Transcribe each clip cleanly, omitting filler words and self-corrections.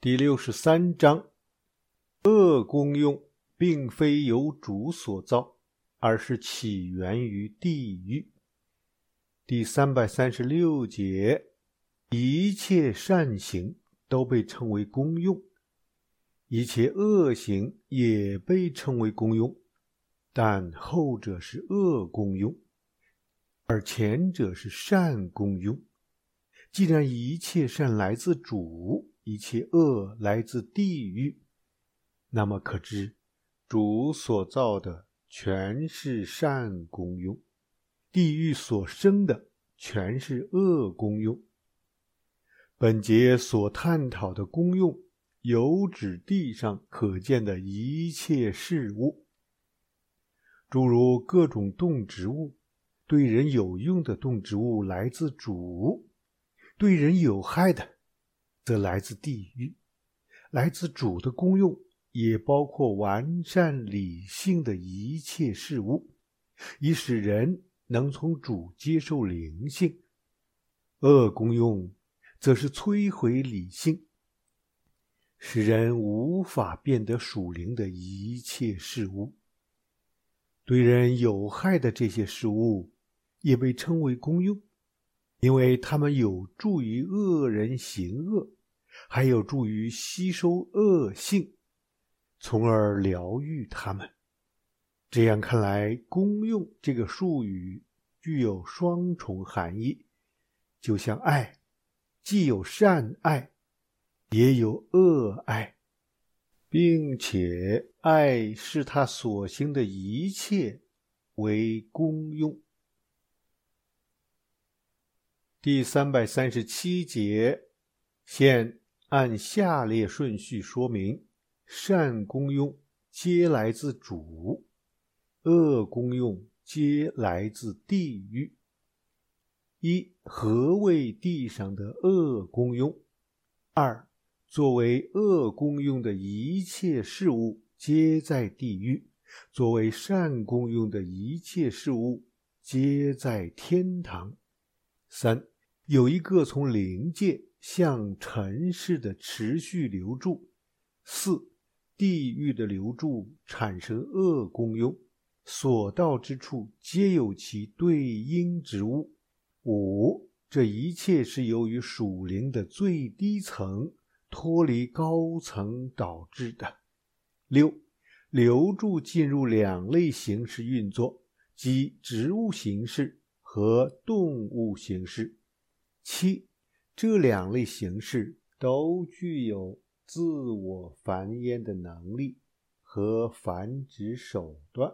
第63章，恶功用并非由主所造，而是起源于地狱。第336节，一切善行都被称为功用，一切恶行也被称为功用，但后者是恶功用，而前者是善功用。既然一切善来自主，一切恶来自地狱，那么可知主所造的全是善功用，地狱所生的全是恶功用。本节所探讨的功用，有指地上可见的一切事物，诸如各种动植物，对人有用的动植物来自主，对人有害的则来自地狱。来自主的功用也包括完善理性的一切事物，以使人能从主接受灵性。恶功用则是摧毁理性，使人无法辨得属灵的一切事物。对人有害的这些事物也被称为功用，因为它们有助于恶人行恶，还有助于吸收恶性，从而疗愈他们。这样看来，功用这个术语具有双重含义，就像爱，既有善爱，也有恶爱，并且爱是他所行的一切为功用。第337节，现按下列顺序说明善功用皆来自主，恶功用皆来自地狱。一、何谓地上的恶功用？二、作为恶功用的一切事物皆在地狱，作为善功用的一切事物皆在天堂。三、有一个从灵界向尘世的持续流注。四、地狱的流注产生恶功用，所到之处皆有其对应之物。五、这一切是由于属灵的最低层脱离高层导致的。六、流注进入两类形式运作，即植物形式和动物形式。七、这两类形式都具有自我繁衍的能力和繁殖手段。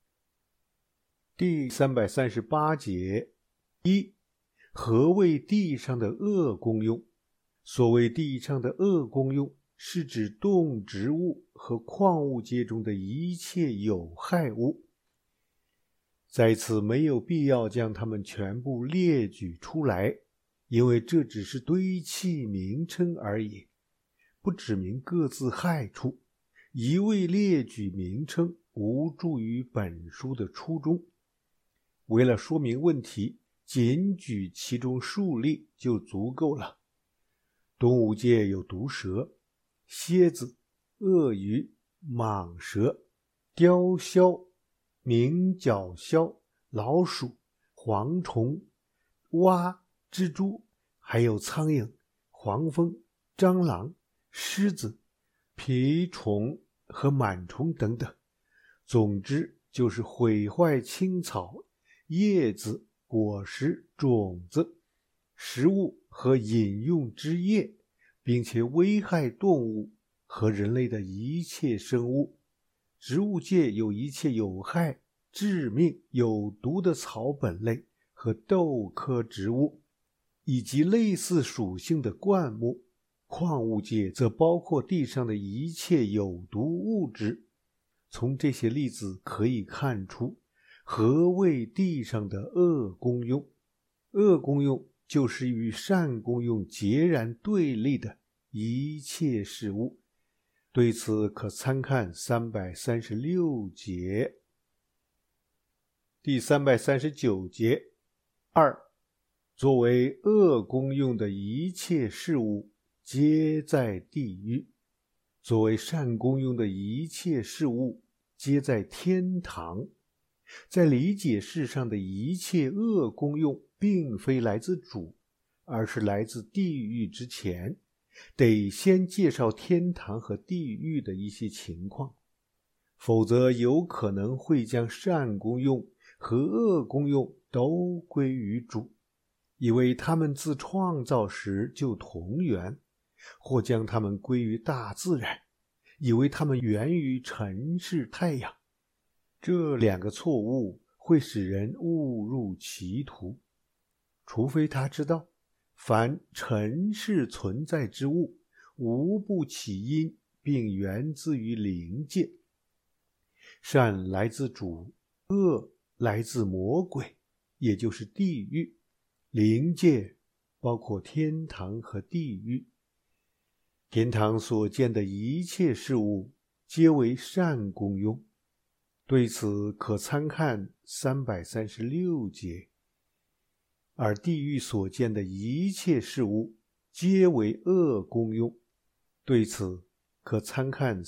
第338节，一、何谓地上的恶功用？所谓地上的恶功用，是指动植物和矿物界中的一切有害物。在此没有必要将它们全部列举出来，因为这只是堆砌名称而已，不指明各自害处，一味列举名称无助于本书的初衷。为了说明问题，仅举其中数例就足够了。动物界有毒蛇、蝎子、鳄鱼、蟒蛇、雕鸮、鸣角鸮、老鼠、蝗虫、蛙、蜘蛛，还有苍蝇、黄蜂、蟑螂、狮子、蜱虫和螨虫等等。总之就是毁坏青草、叶子、果实、种子、食物和饮用之液，并且危害动物和人类的一切生物。植物界有一切有害、致命、有毒的草本类和豆科植物，以及类似属性的灌木。矿物界则包括地上的一切有毒物质。从这些例子可以看出，何谓地上的恶功用？恶功用就是与善功用截然对立的一切事物。对此可参看336节。第339节。二、作为恶功用的一切事物皆在地狱。作为善功用的一切事物，皆在天堂。在理解世上的一切恶功用，并非来自主，而是来自地狱之前，得先介绍天堂和地狱的一些情况，否则有可能会将善功用和恶功用都归于主，以为他们自创造时就同源，或将他们归于大自然，以为他们源于尘世太阳。这两个错误会使人误入歧途，除非他知道凡尘世存在之物无不起因并源自于灵界，善来自主，恶来自魔鬼，也就是地狱。灵界包括天堂和地狱。天堂所见的一切事物皆为善功用，对此可参看336节。而地狱所见的一切事物皆为恶功用，对此可参看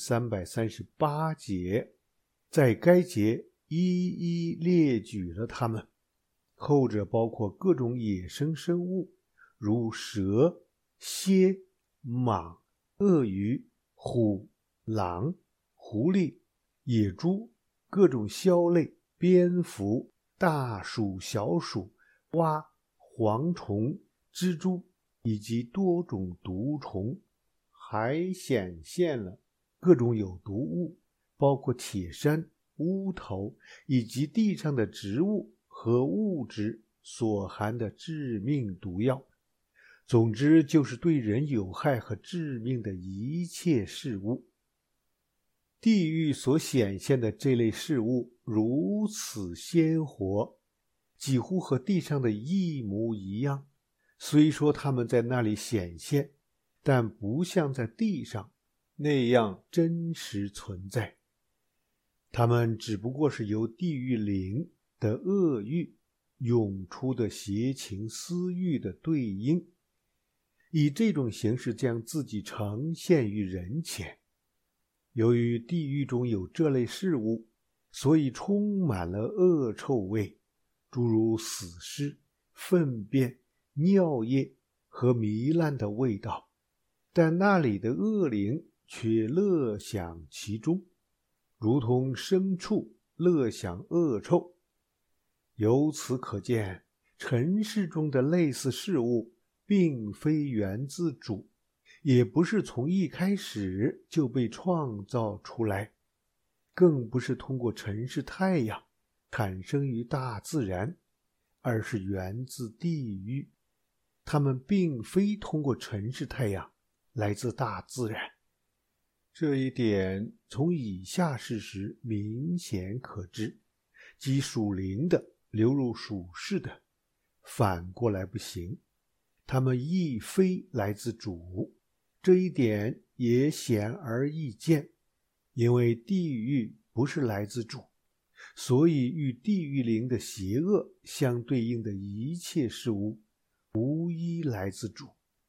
338节。在该节一一列举了它们，后者包括各种野生生物，如蛇、蝎、蟒、鳄鱼、虎、狼、狐狸、野猪，各种枭类、蝙蝠、大鼠、小鼠、蛙、蝗虫、蜘蛛以及多种毒虫，还显现了各种有毒物，包括铁杉、乌头以及地上的植物和物质所含的致命毒药。总之，就是对人有害和致命的一切事物。地狱所显现的这类事物如此鲜活，几乎和地上的一模一样。虽说它们在那里显现，但不像在地上那样真实存在。它们只不过是由地狱灵的恶欲涌出的邪情私欲的对应，以这种形式将自己呈现于人前。由于地狱中有这类事物，所以充满了恶臭味，诸如死尸、粪便、尿液和糜烂的味道，但那里的恶灵却乐享其中，如同牲畜乐享恶臭。由此可见，尘世中的类似事物并非源自主，也不是从一开始就被创造出来，更不是通过尘世太阳产生于大自然，而是源自地狱。它们并非通过尘世太阳来自大自然。这一点从以下事实明显可知，即属灵的流入属世的，反过来不行，它们亦非来自主。这一点也显而易见，因为地狱不是来自主，所以与地狱灵的邪恶相对应的一切事物无一来自主。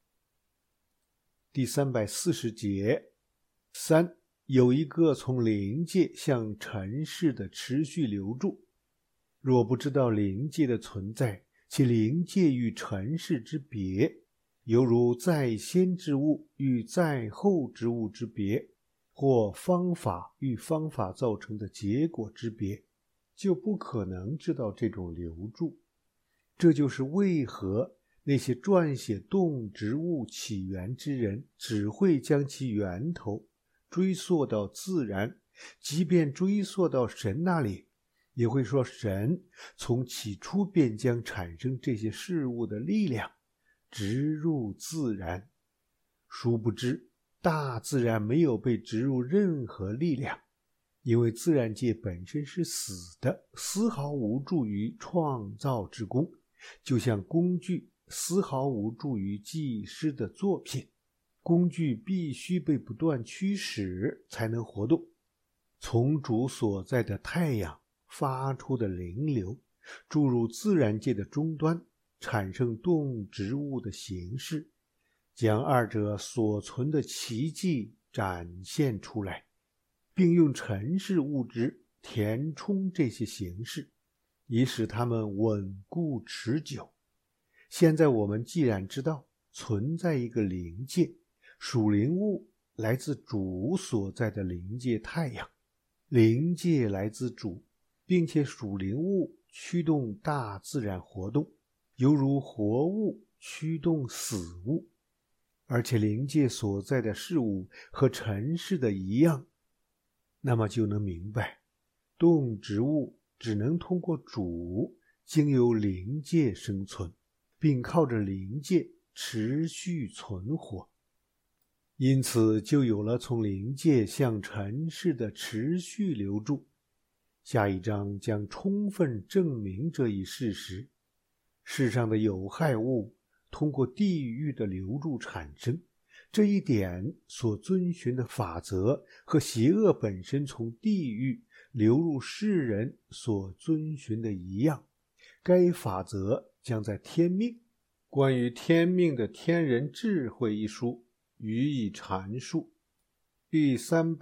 第340节3，有一个从灵界向尘世的持续流注。若不知道灵界的存在，其灵界与尘世之别，犹如在先之物与在后之物之别，或方法与方法造成的结果之别，就不可能知道这种流注。这就是为何那些撰写动植物起源之人只会将其源头追溯到自然，即便追溯到神那里，也会说神从起初便将产生这些事物的力量植入自然。殊不知，大自然没有被植入任何力量，因为自然界本身是死的，丝毫无助于创造之功，就像工具丝毫无助于技师的作品。工具必须被不断驱使才能活动。从主所在的太阳发出的灵流注入自然界的终端，产生动植物的形式， 将二者所存的奇迹展现出来，并用尘世物质填充这些形式，以使它们稳固持久。现在我们既然知道存在一个灵界，属灵物来自主所在的灵界太阳，灵界来自主，并且属灵物驱动大自然活动，犹如活物驱动死物，而且灵界所在的事物和尘世的一样，那么就能明白，动植物只能通过主经由灵界生存，并靠着灵界持续存活。因此就有了从灵界向尘世的持续流注。下一章将充分证明这一事实。世上的有害物通过地狱的流注产生，这一点所遵循的法则和邪恶本身从地狱流入世人所遵循的一样。该法则将在天命，关于天命的天人智慧一书予以阐述。第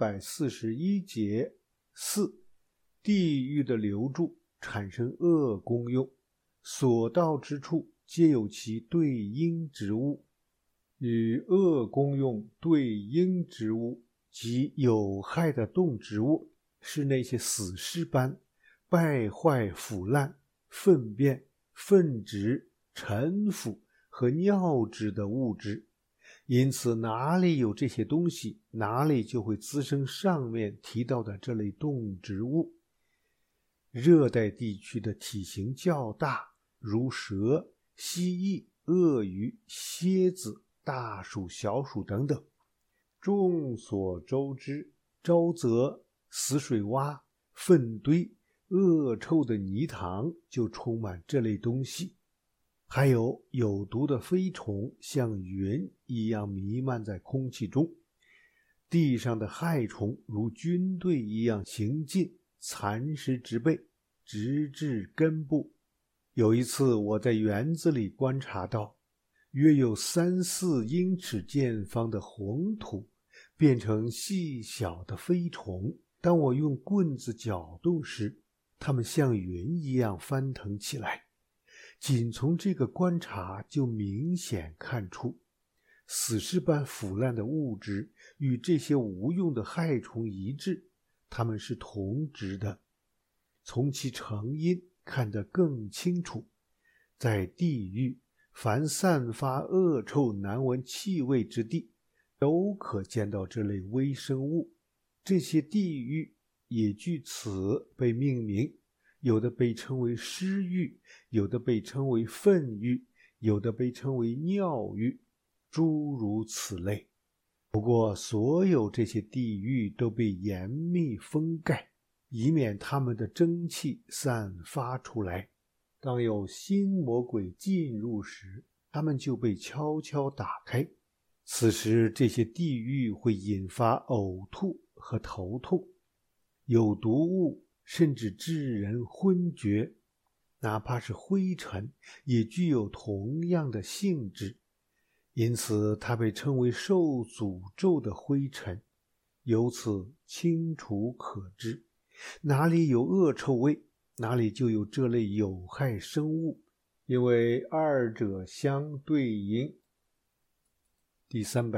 341节4，地狱的流注产生恶功用，所到之处皆有其对应之物。与恶功用对应之物及有害的动植物，是那些死尸般败坏腐烂、粪便、粪质、尘腐和尿质的物质。因此哪里有这些东西，哪里就会滋生上面提到的这类动植物。热带地区的体型较大，如蛇、蜥蜴、鳄鱼、蝎子、大鼠、小鼠等等。众所周知，沼泽、死水洼、粪堆、恶臭的泥塘就充满这类东西。还有有毒的飞虫像云一样弥漫在空气中，地上的害虫如军队一样行进，蚕食植被，直至根部。有一次我在园子里观察到，约有3-4英尺见方的红土变成细小的飞虫，当我用棍子搅动时，它们像云一样翻腾起来。仅从这个观察就明显看出，死尸般腐烂的物质与这些无用的害虫一致，它们是同质的。从其成因看得更清楚，在地狱，凡散发恶臭难闻气味之地，都可见到这类微生物。这些地狱也据此被命名，有的被称为尸狱，有的被称为粪狱，有的被称为尿狱，诸如此类。不过所有这些地狱都被严密封盖，以免它们的蒸汽散发出来。当有新魔鬼进入时，它们就被悄悄打开。此时这些地狱会引发呕吐和头痛，有毒物甚至致人昏厥，哪怕是灰尘也具有同样的性质，因此它被称为受诅咒的灰尘。由此清楚可知，哪里有恶臭味，哪里就有这类有害生物，因为二者相对应。第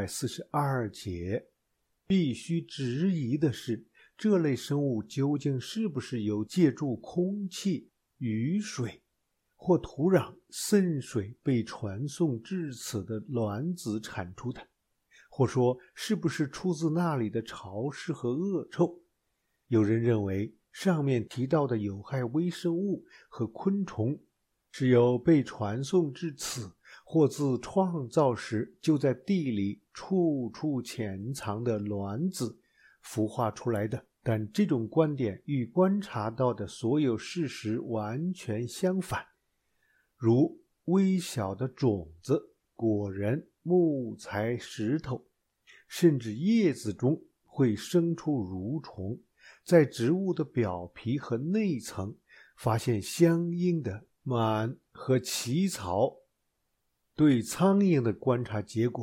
342节，必须质疑的是，这类生物究竟是不是由借助空气、雨水或土壤渗水被传送至此的卵子产出的，或说是不是出自那里的潮湿和恶臭。有人认为上面提到的有害微生物和昆虫是由被传送至此或自创造时就在地里处处潜藏的卵子孵化出来的，但这种观点与观察到的所有事实完全相反。如微小的种子、果仁、木材、石头，甚至叶子中会生出蠕虫，在植物的表皮和内层发现相应的螨和奇草。对苍蝇的观察结果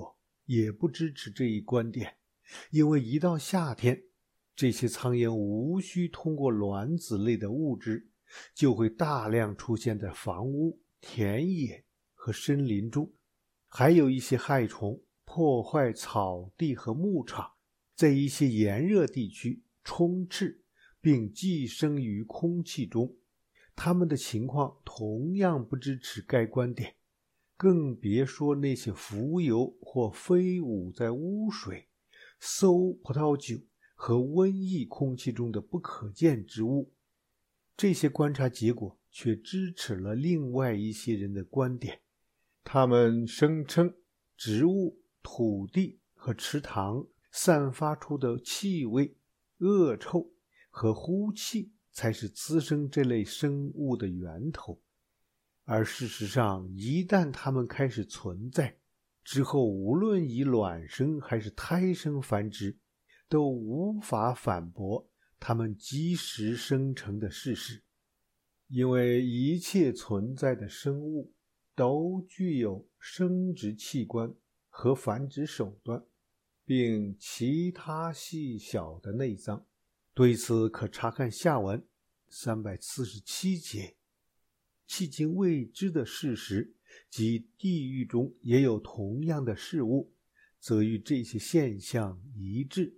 也不支持这一观点，因为一到夏天，这些苍蝇无需通过卵子类的物质，就会大量出现在房屋、田野和森林中。还有一些害虫破坏草地和牧场，在一些炎热地区充斥并寄生于空气中。它们的情况同样不支持该观点，更别说那些浮游或飞舞在污水、馊葡萄酒和瘟疫空气中的不可见之物。这些观察结果却支持了另外一些人的观点，他们声称植物、土地和池塘散发出的气味、恶臭和呼气才是滋生这类生物的源头。而事实上，一旦它们开始存在之后，无论以卵生还是胎生繁殖，都无法反驳它们即时生成的事实。因为一切存在的生物都具有生殖器官和繁殖手段，并其他细小的内脏。对此可查看下文347节。迄今未知的事实及地狱中也有同样的事物，则与这些现象一致。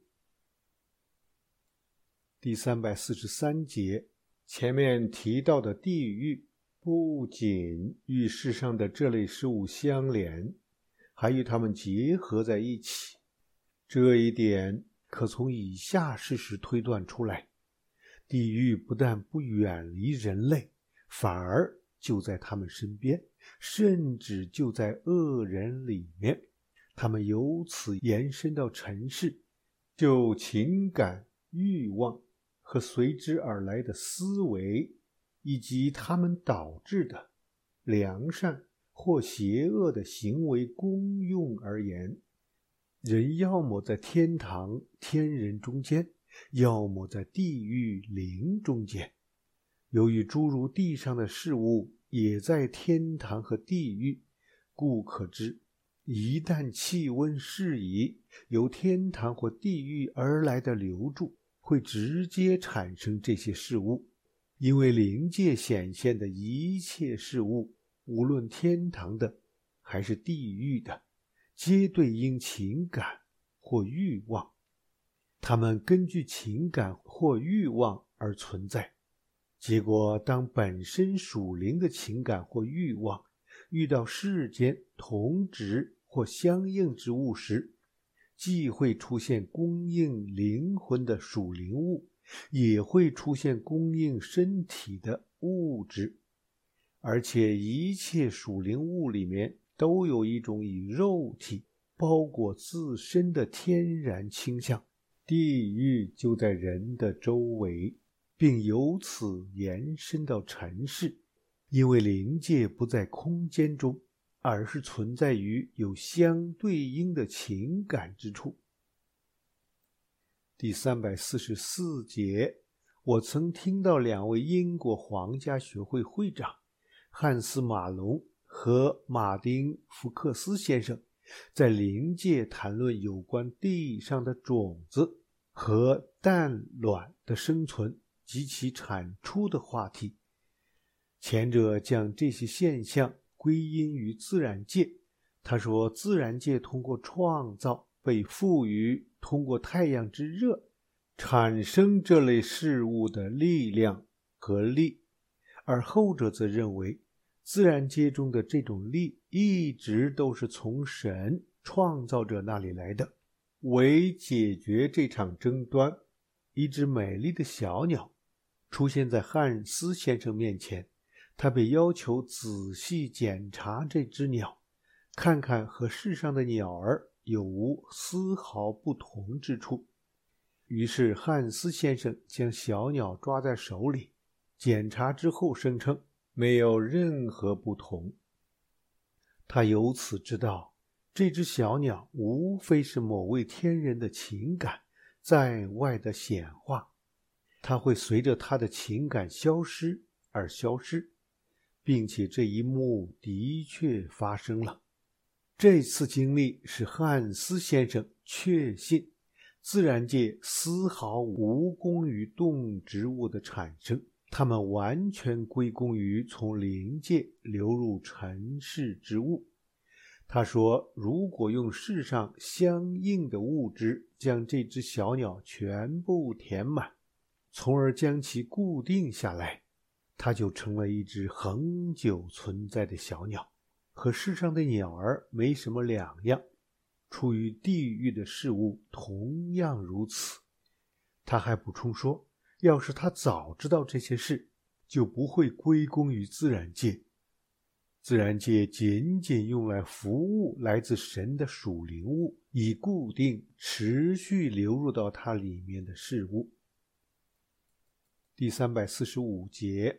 第343节，前面提到的地狱不仅与世上的这类事物相连，还与它们结合在一起。这一点可从以下事实推断出来：地狱不但不远离人类，反而就在他们身边，甚至就在恶人里面。他们由此延伸到尘世，就情感、欲望和随之而来的思维，以及他们导致的良善或邪恶的行为功用而言，人要么在天堂天人中间，要么在地狱灵中间。由于诸如地上的事物也在天堂和地狱，故可知，一旦气温适宜，由天堂或地狱而来的流注会直接产生这些事物。因为灵界显现的一切事物，无论天堂的还是地狱的，皆对应情感或欲望，它们根据情感或欲望而存在。结果，当本身属灵的情感或欲望遇到世间同质或相应之物时，既会出现供应灵魂的属灵物，也会出现供应身体的物质。而且一切属灵物里面都有一种以肉体包裹自身的天然倾向。地狱就在人的周围，并由此延伸到尘世，因为灵界不在空间中，而是存在于有相对应的情感之处。第344节，我曾听到2位英国皇家学会会长汉斯·马龙和马丁·福克斯先生在灵界谈论有关地上的种子和蛋卵的生存及其产出的话题。前者将这些现象归因于自然界，他说自然界通过创造被赋予通过太阳之热产生这类事物的力量和力，而后者则认为自然界中的这种力一直都是从神创造者那里来的。为解决这场争端，一只美丽的小鸟出现在汉斯先生面前，他被要求仔细检查这只鸟，看看和世上的鸟儿有无丝毫不同之处。于是汉斯先生将小鸟抓在手里，检查之后声称没有任何不同。他由此知道，这只小鸟无非是某位天人的情感在外的显化，它会随着他的情感消失而消失，并且这一幕的确发生了。 这次经历使汉斯先生确信自然界丝毫无功于动植物的产生，它们完全归功于从灵界流入尘世之物。他说，如果用世上相应的物质将这只小鸟全部填满，从而将其固定下来，它就成了一只恒久存在的小鸟，和世上的鸟儿没什么两样。处于地狱的事物同样如此。他还补充说，要是他早知道这些事，就不会归功于自然界。自然界仅仅用来服务来自神的属灵物，以固定持续流入到它里面的事物。第345节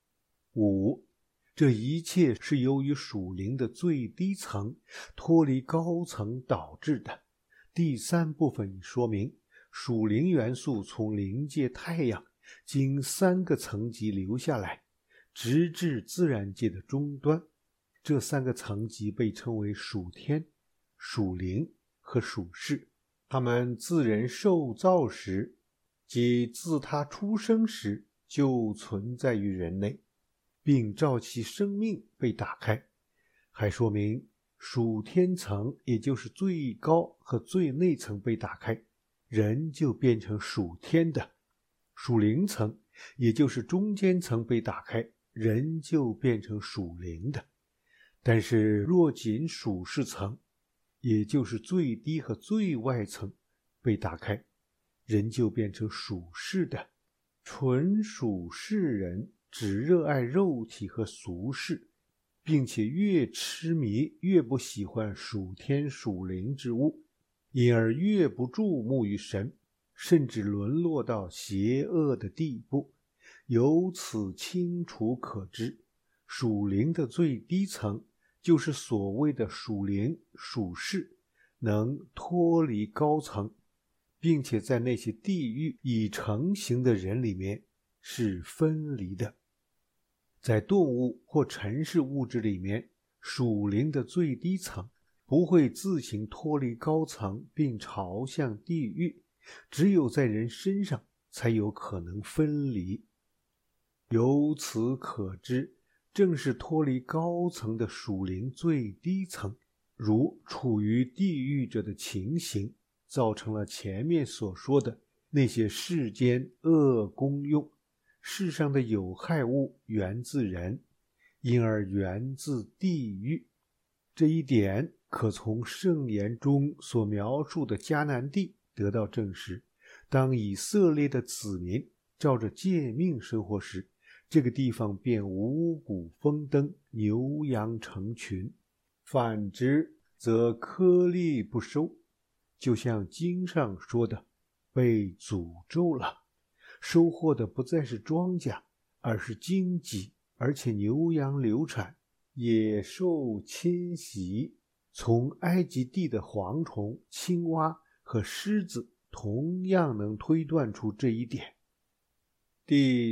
5，这一切是由于属灵的最低层脱离高层导致的。第3部分已说明，属灵元素从灵界太阳经3个层级流下来，直至自然界的终端。这3个层级被称为属天、属灵和属世。它们自人受造时，即自他出生时，就存在于人内，并照其生命被打开。还说明属天层，也就是最高和最内层被打开，人就变成属天的；属灵层，也就是中间层被打开，人就变成属灵的。但是若仅属世层，也就是最低和最外层被打开，人就变成属世的。纯属世人只热爱肉体和俗事，并且越痴迷越不喜欢属天属灵之物，因而越不注目于神，甚至沦落到邪恶的地步。由此清楚可知，属灵的最低层就是所谓的属灵属世能脱离高层，并且在那些地狱已成型的人里面是分离的。在动物或尘世物质里面，属灵的最低层不会自行脱离高层并朝向地狱，只有在人身上才有可能分离。由此可知，正是脱离高层的属灵最低层，如处于地狱者的情形，造成了前面所说的那些世间恶功用。世上的有害物源自人，因而源自地狱。这一点可从圣言中所描述的迦南地得到证实。当以色列的子民照着诫命生活时，这个地方便五谷丰登，牛羊成群；反之则颗粒不收，就像经上说的，被诅咒了。收获的不再是庄稼，而是荆棘，而且牛羊流产，野兽侵袭。从埃及地的蝗虫、青蛙和狮子同样能推断出这一点。第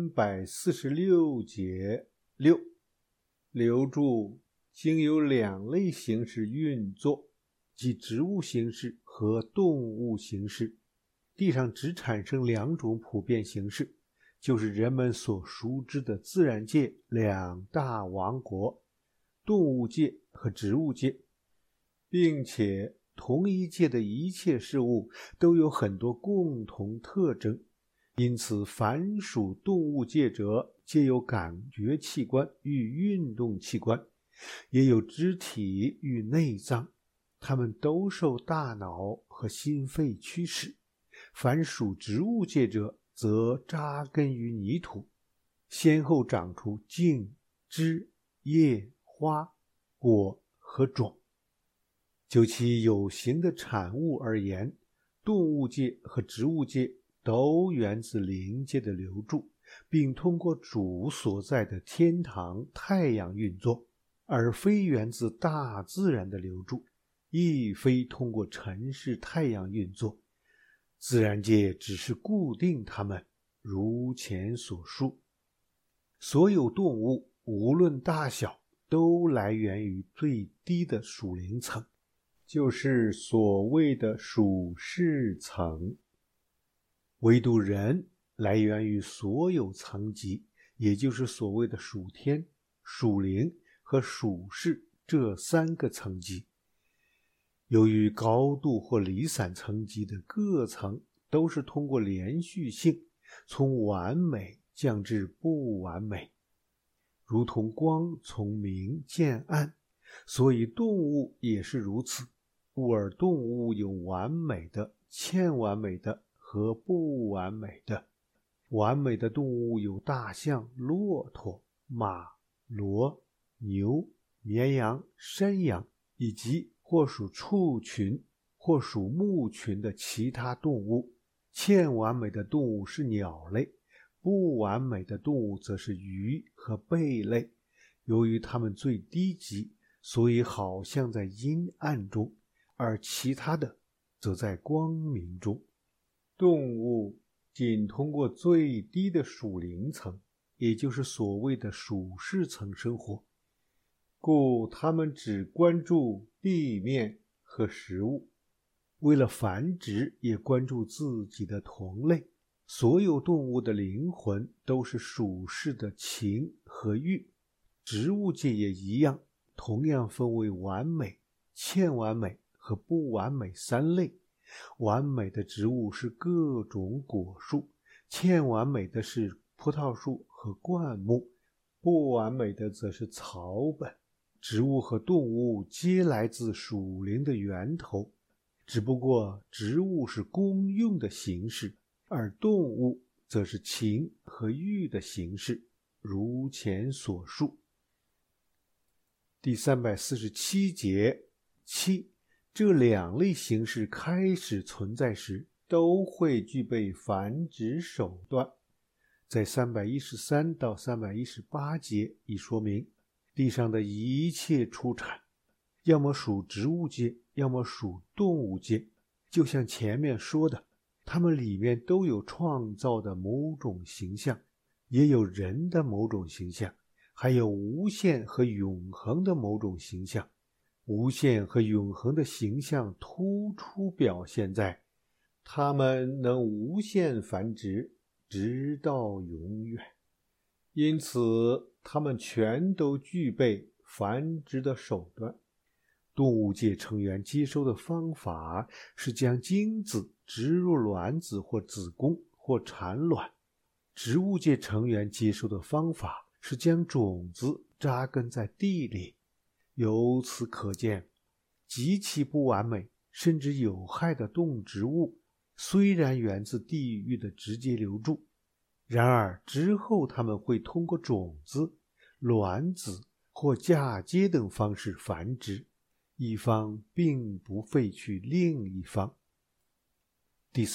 346节6，留住经有2类形式运作，即植物形式和动物形式。地上只产生2种普遍形式，就是人们所熟知的自然界2大王国，动物界和植物界，并且同一界的一切事物都有很多共同特征。因此凡属动物界者，皆有感觉器官与运动器官，也有肢体与内脏，它们都受大脑和心肺驱使。凡属植物界者，则扎根于泥土，先后长出茎、枝、叶、花、果和种。就其有形的产物而言，动物界和植物界都源自灵界的流注，并通过主所在的天堂太阳运作，而非源自大自然的流注，亦非通过尘世太阳运作。自然界只是固定它们，如前所述。所有动物无论大小都来源于最低的属灵层，就是所谓的属世层。唯独人来源于所有层级，也就是所谓的属天、属灵和属世这3个层级。由于高度或离散层级的各层都是通过连续性从完美降至不完美，如同光从明渐暗，所以动物也是如此。故而动物有完美的、欠完美的和不完美的。完美的动物有大象、骆驼、马、骡、牛、绵羊、山羊，以及或属畜群或属牧群的其他动物。欠完美的动物是鸟类，不完美的动物则是鱼和贝类。由于它们最低级，所以好像在阴暗中，而其他的则在光明中。动物仅通过最低的属灵层，也就是所谓的属世层生活，故它们只关注地面和食物，为了繁殖也关注自己的同类。所有动物的灵魂都是属世的情和欲，植物界也一样，同样分为完美、欠完美和不完美3类。完美的植物是各种果树，欠完美的是葡萄树和灌木，不完美的则是草本。植物和动物皆来自属灵的源头，只不过植物是功用的形式，而动物则是情和欲的形式，如前所述。第347节7，这2类形式开始存在时，都会具备繁殖手段。在313到318节已说明，地上的一切出产，要么属植物界，要么属动物界。就像前面说的，它们里面都有创造的某种形象，也有人的某种形象，还有无限和永恒的某种形象。无限和永恒的形象突出表现在它们能无限繁殖，直到永远。因此它们全都具备繁殖的手段。动物界成员接收的方法是将精子植入卵子或子宫或产卵，植物界成员接收的方法是将种子扎根在地里。由此可见，极其不完美甚至有害的动植物虽然源自地狱的直接流注，然而之后它们会通过种子、卵子或嫁接等方式繁殖，一方并不废去另一方。第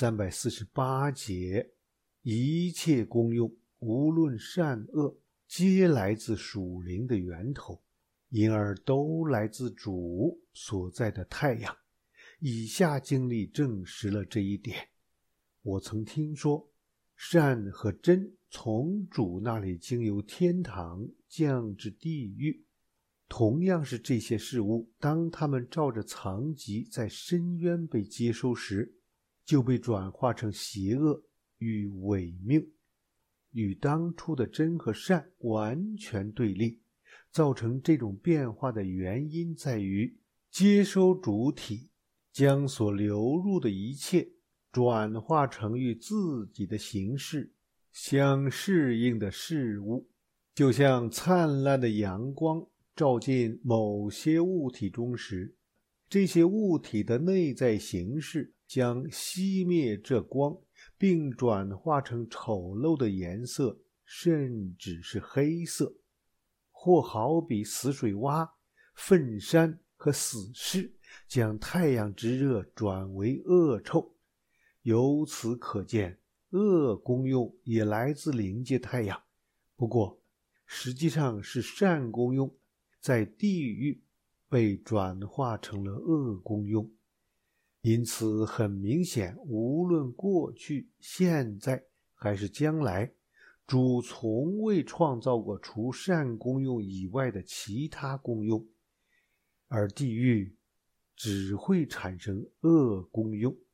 348节，一切功用无论善恶，皆来自属灵的源头，因而都来自主所在的太阳。以下经历证实了这一点。我曾听说，善和真从主那里经由天堂降至地狱。同样是这些事物，当它们照着层级在深渊被接收时，就被转化成邪恶与伪谬，与当初的真和善完全对立。造成这种变化的原因在于，接收主体将所流入的一切转化成与自己的形式相适应的事物，就像灿烂的阳光照进某些物体中时，这些物体的内在形式将熄灭这光，并转化成丑陋的颜色，甚至是黑色。或好比死水洼、粪山和死尸将太阳之热转为恶臭。由此可见，恶功用也来自灵界太阳，不过实际上是善功用在地狱被转化成了恶功用。因此很明显，无论过去、现在还是将来， 主从未创造过除善功用以外的其他功用，而地狱只会产生恶功用。